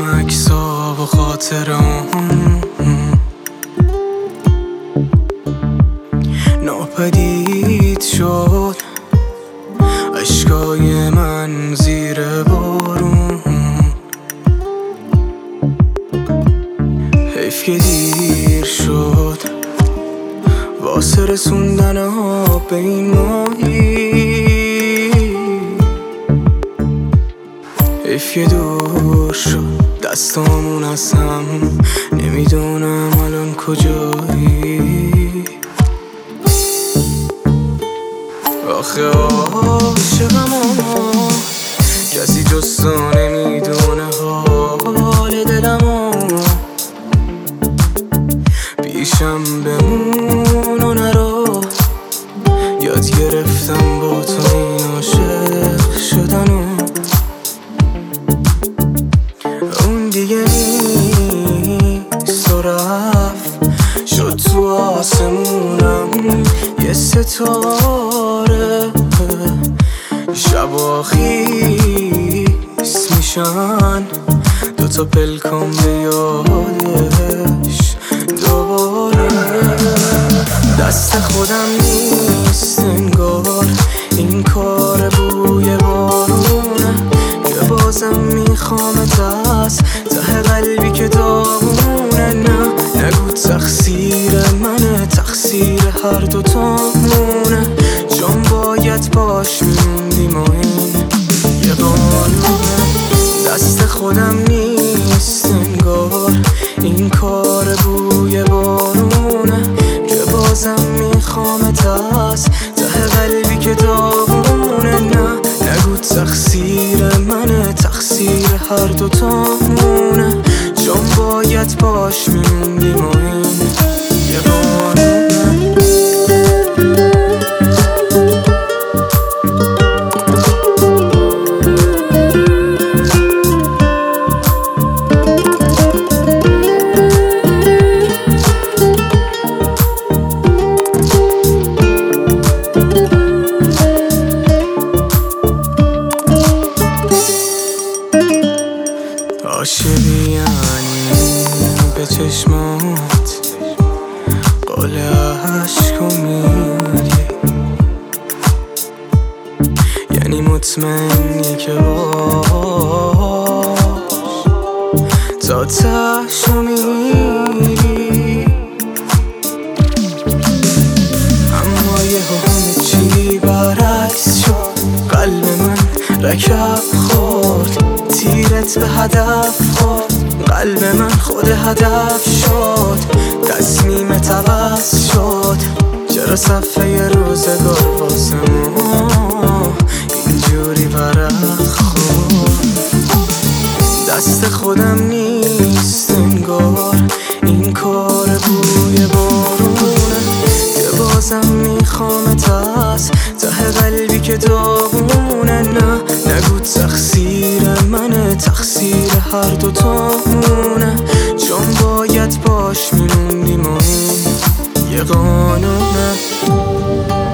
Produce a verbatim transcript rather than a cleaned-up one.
عکس‌ها و خاطرام ناپدید شد، اشکای من زیر بارون. حیف که دیر شد واسه رسوندن آب به این ماهی، حیف که دور شد دستامون از هم، نمیدونم الان کجایی. آخه عاشقم اما کسی جز تو نمیدونه حال دلمو، پیشم بمون و نرو، یاد گرفتم با تو این عاشق شدنو. اون دیگه نیست و رفت، شد تو آسمونم یه ستاره. شبا خیس میشن دوتا پلکام به یادش دوباره. دست خودم نیست انگار، این کار بوی بارونه که بازم میخوامت از ته قلبی که داغونه. نه نگو تقصیر منه، تقصیر هر دوتامونه، چون باید باش میموندیم و این یه قانونه. دست خودم نیست انگار، این کار بوی بارونه که بازم میخوامت از ته قلبی که داغونه. نه نگو تقصیر منه، تقصیر هر دوتامونه، چون باید باش میموندیم و این یه قانونه. عاشقی یعنی به چشمات قال عشق و میری، یعنی مطمئنی که باش تا تهش رو میری. اما یه همه چی برعکس شد، قلب من رکب خورد، تیرت به هدف خورد، قلب من خود هدف شد، تصمیمت عوض شد. چرا صفحه روزگار واسه ما اینجوری ورق خورد؟ دست خودم نیست انگار، این کار بوی بارونه که بازم میخوامت از ته قلبی که داغونه. نه نگو تقصیر منه، تقصیر هر دوتامونه، چون باید باش میموندیم و این یه قانونه.